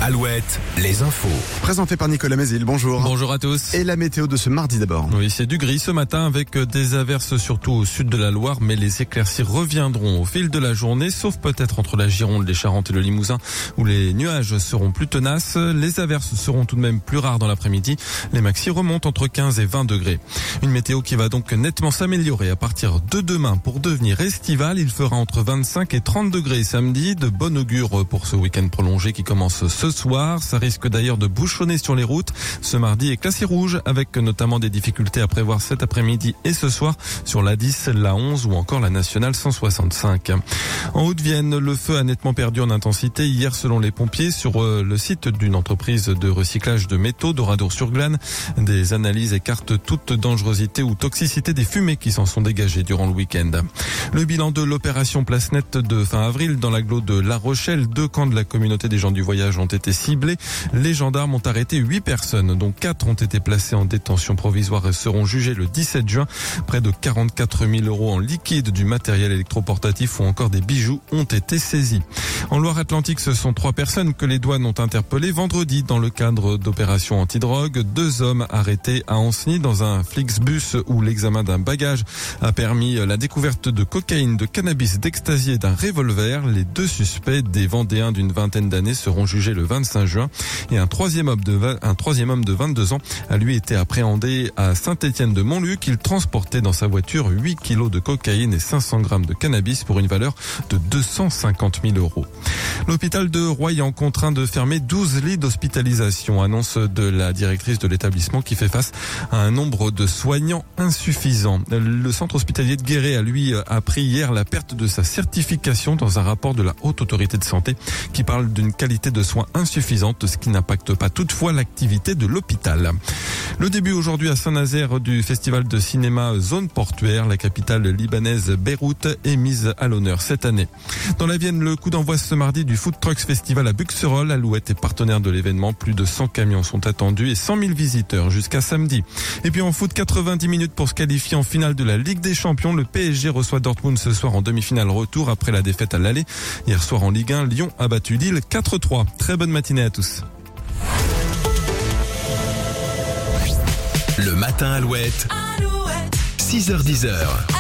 Alouette, les infos. Présenté par Nicolas Mézil, bonjour. Bonjour à tous. Et la météo de ce mardi d'abord. Oui, c'est du gris ce matin avec des averses surtout au sud de la Loire, mais les éclaircies reviendront au fil de la journée, sauf peut-être entre la Gironde, les Charentes et le Limousin, où les nuages seront plus tenaces. Les averses seront tout de même plus rares dans l'après-midi. Les maxi remontent entre 15 et 20 degrés. Une météo qui va donc nettement s'améliorer à partir de demain pour devenir estivale. Il fera entre 25 et 30 degrés samedi. De bon augure pour ce week-end prolongé qui commence ce soir. Ça risque d'ailleurs de bouchonner sur les routes. Ce mardi est classé rouge avec notamment des difficultés à prévoir cet après-midi et ce soir sur la 10, la 11 ou encore la nationale 165. En Haute-Vienne, le feu a nettement perdu en intensité hier selon les pompiers sur le site d'une entreprise de recyclage de métaux d'Oradour-sur-Glane. Des analyses écartent toute dangerosité ou toxicité des fumées qui s'en sont dégagées durant le week-end. Le bilan de l'opération Place Nette de fin avril dans l'agglo de La Rochelle, 2 camps de la communauté des gens du voyage ont été ciblés. Les gendarmes ont arrêté 8 personnes, dont 4 ont été placées en détention provisoire et seront jugées le 17 juin. Près de 44 000 € en liquide, du matériel électroportatif ou encore des bijoux ont été saisis. En Loire-Atlantique, ce sont 3 personnes que les douanes ont interpellées vendredi dans le cadre d'opérations antidrogue. 2 hommes arrêtés à Anceny dans un Flixbus où l'examen d'un bagage a permis la découverte de cocaïne, de cannabis, d'ecstasy et d'un revolver. Les 2 suspects, des Vendéens d'une vingtaine d'années, seront jugés le 25 juin. Et un troisième homme de 22 ans a lui été appréhendé à Saint-Étienne-de-Montluc. Il transportait dans sa voiture 8 kilos de cocaïne et 500 grammes de cannabis pour une valeur de 250 000 €. L'hôpital de Royan contraint de fermer 12 lits d'hospitalisation, annonce de la directrice de l'établissement qui fait face à un nombre de soignants insuffisant. Le centre hospitalier de Guéret a lui appris hier la perte de sa certification dans un rapport de la Haute Autorité de Santé qui parle d'une qualité de soins insuffisante, ce qui n'impacte pas toutefois l'activité de l'hôpital. Le début aujourd'hui à Saint-Nazaire du festival de cinéma Zone Portuaire, la capitale libanaise Beyrouth est mise à l'honneur cette année. Dans la Vienne, le coup d'envoi ce mardi du Food Trucks Festival à Buxerolles. Alouette est partenaire de l'événement. Plus de 100 camions sont attendus et 100 000 visiteurs jusqu'à samedi. Et puis en foot, 90 minutes pour se qualifier en finale de la Ligue des Champions. Le PSG reçoit Dortmund ce soir en demi-finale retour après la défaite à l'aller. Hier soir en Ligue 1, Lyon a battu Lille 4-3. Très bonne matinée à tous. Le matin Alouette. 6h-10h.